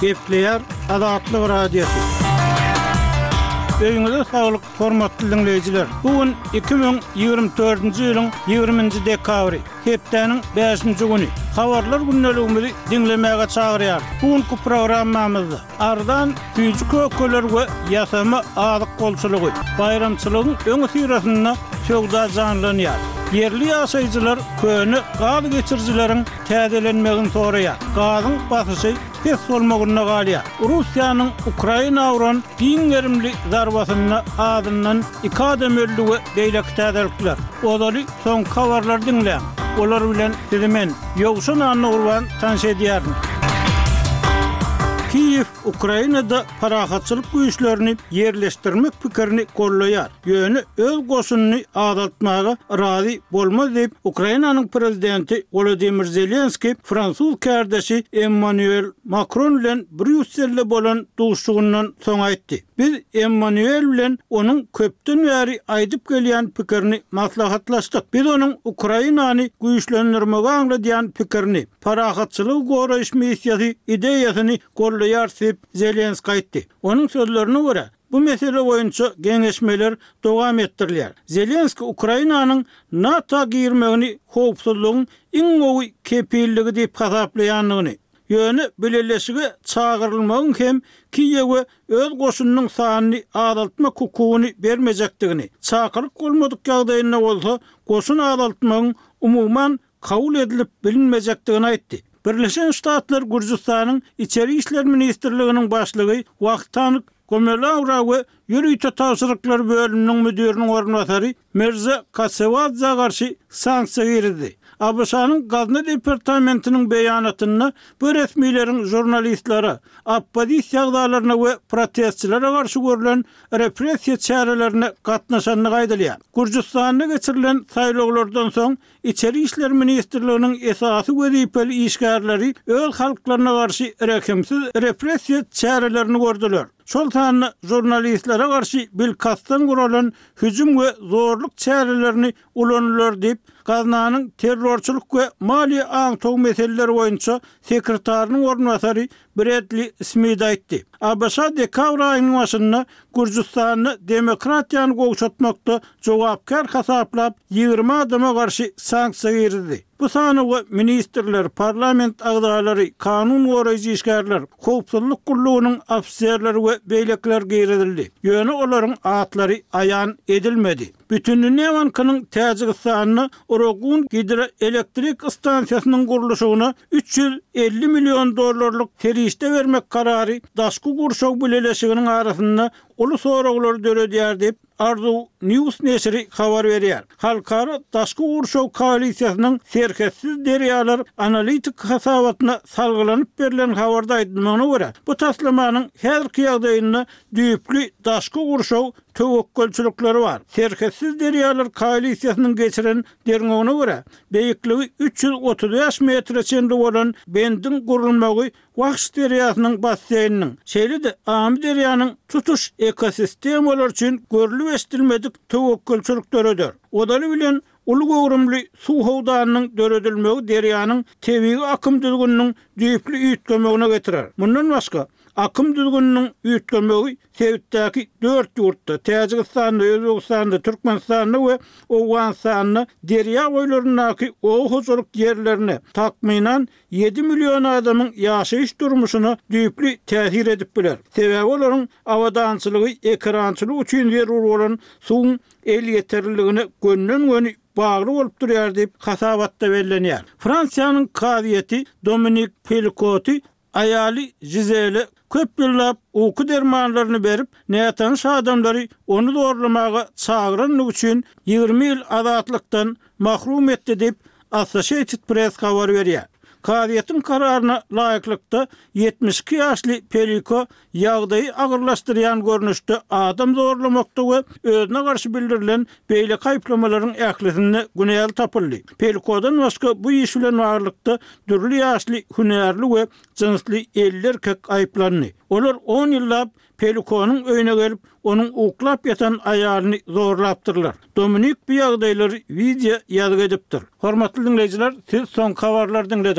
Gepleyer Adatlyk Radiosu. Öýüňize saglyk, hormatly dinleýijiler. Bugün 2024-nji ýylyň 20-nji dekabry, hepdeniň 5-nji güni. Habarlar günneligimizi dinlemäge çagyrýar. Bugünkü programmamyzda ardan tüýjü kökeler we ýasama adyk golçylygy, bayramçylygyň öňe sirasyna söwda janlanýar. Yerli ýaşaýjylar köni gaz geçirjileriň täzelenmegini soraýar. Gazyň basyşy pes bolmagyna galýar. Russiýanyň Ukraina uran giň gerimli zarbasyna adyndan 2 adam öldü we beýlek täzelikler. Odaly soň habarlar dinleýän. Olar bilen sizimen ýogşun anny urban tanış edýärmi? Kiev, Ukrainada parahatçılık güýçlerini yerleştirmek pikirini gollaýar. Ýöne öz goşunyny azaltmaga razy bolmaz diýip Ukrainanyň prezidenti Volodymyr Zelenski Fransuz kardeşi Emmanuel Macron bilen Brüsselde bolan duşugyndan soň aýtdy. Biz Emmanuel bilen onuň köpden bäri aýdyp gelýän pikirini maslahatlaşdyk. Biz onuň Ukrainany güýçlendirmege aňladýan pikirini, parahatçylyk goraýyş missiýasy ideýasyny gollaýar diýip Zelenski aýtdy. Onuň sözlerine görä, bu mesele boýunça geňeşmeler dowam etdirilýär. Zelenski Ukrainanyň NATO girmegini howpsuzlygyň iň gowy kepilligi diýip hasaplaýanlygyny, ýöne beleleşige çagyrylmagyň hem Kiýewe öz goşunynyň sanyny azaltmak hukugyny bermejekdigini, çakyryk bolmadyk ýagdaýynda bolsa goşun azaltmagyň umumyň kabul edilip bilinmejekdigini aýtdy. Birleşen Ştatlar Gürjistanyň İçeri işler ministrliginiň başlygy Wagtanyk Komelaura we ýürüýte taşyryklar bölüminiň müdiriniň ornwasary Mirza Kasevadze garşy sanksiýa girdi. ABŞ-nyň Gazna departamentiniň beýanatyna bu resmiýlerin jurnalistlara, oppozisiýa agzalaryna we protestçilere garşy görülen repressiýa çärelerine gatnaşanlygy aýdylýar. Gürjistanda geçirilen saýlawlardan soň İçeri işler ministrliginiň esasy wezipeli işgärleri öz halklaryna garşy rekimsiz repressiýa çärelerini gördüler. Şol sany jurnalistlere garşy bilkastan guralan hüjüm we zorluk çärelerini ulanýar diýip Gaznanyň terrorçylyk we mali aňtow meseleleri boýunça sekretarinyň ornwasary Bradley Smith aýtdy. ABŞ dekabr aýynyň başynda Gürjistany demokratiýany gowşatmakda jogapkar hasaplap 20 adama garşy sanksiýa girdi. Bu sany ministrler, parlament agzalary, kanun goraýjy işgärler, howpsuzlyk gurulunyň ofisiýerleri we beýlekler giridildi. Ýöne olaryň atlary aýan edilmedi. Bütünlüğüne Bankanyň Täjikistanyna Orogun hidroelektrik stansiýasynyň guruluşyna 350 milyon dollarlyk terişde vermek karary daşky gurşaw bileleşiginiň arasynda ulu soraglar döredýär diýip Arzu News neşri habar berýär. Halkara daşky gurşaw koalisiýasynyň serketsiz derýalar analitik hasabatyna salgylanyp berilen habarda aýdylmagyna görä, bu taslamanyň häzirki ýagdaýynda düýpli daşky gurşaw töwekkülçilikleri var. Serketsiz derýalar koalisiýasynyň geçiren derňegine görä, beýikligi 335 metre çenli bolan bendin gurulmagy Waqş derýasynyň basseýniniň, şeýle-de Amy derýanyň tutuş ekosistemalar üçin görülip estilmedik töwekkülçilik döredir. Odaly bilen ulu gowrumly suw howdanynyň döredilmegi derýanyň tebigi akym düzgüniniň düýpli üýtgemegine getirer. Mundan başga akym düzgüniniň üýtgemegi Sewitdäki 4 ýurtda, Täjikistanda, Özbegistanda, Türkmenistanda we Owganistanda derýa boýlaryndaky oğuzlyk ýerlerine takminan 7 milyon adamyň ýaşaýyş durmuşyna düýpli täsir edip biler. Sebäbi olaryň awadançylygy, ekrançylyk üçin zerur bolan suwun el ýeterliligine gönnen bagly bolup durýar diýip hasabatda bellenýär. Fransiýanyň kaziýeti Dominique Pellicotti aýaly Gisele köp ýyllap uku dermanlaryny berip, näýatan adamlary onu zorlamaga çagyranlyk üçin 20 ýyl azatlykdan mahrum etdi diýip Associated Press habar berýär. Kaziýetiň kararyna laýyklykda 72 ýaşly Pellico ýagdaýy agyrlaşdyrýan görnüşde adam zorlamakda we özüne garşy bildirilen beýle gaýplamalaryň ählisinde günäl tapyldy. Pellico'dan başga bu iş bilen barlykda dürli ýaşly, hünärli we jinsli 50 erkek aýplandy. Olar 10 ýyllap Pellico'nyň öýüne gelip onuň uklap ýatan aýalyny zorlapdyrlar. Dominik bu ýagdaýlary video ýazyk edipdir. Hormatly dinleýijiler, siz soň habarlar dinlediniz.